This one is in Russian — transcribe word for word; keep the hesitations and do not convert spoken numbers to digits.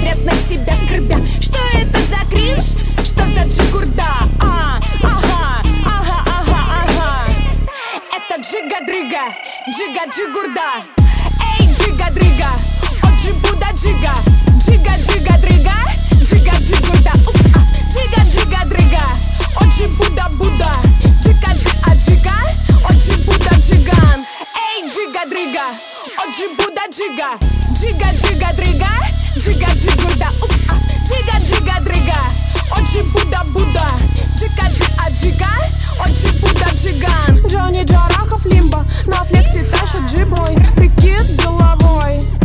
конкретно тебя скребя. Что это за кринж? Что за джигурда? А, ага, ага, ага, ага. Это джига-дрыга, джига-джигурда. Эй, джига-дрыга, о джибуда джига. Джига-джига-дрыга, джига-джигурда. Упс, а, джига-джига-дрыга, о джибуда-буда. Джига-джига-джига, о джибуда-джиган. Эй, джига-дрыга, о джибуда-джига. Джига-джига-дрыга, джига-джигурда. Упс, а, джига-джига-дрыга, о джибуда-буда. Джига-джига-джига, о джибуда-джиган. Джонни Джарахов лимба, на флексе тащит джип мой. Прикид деловой.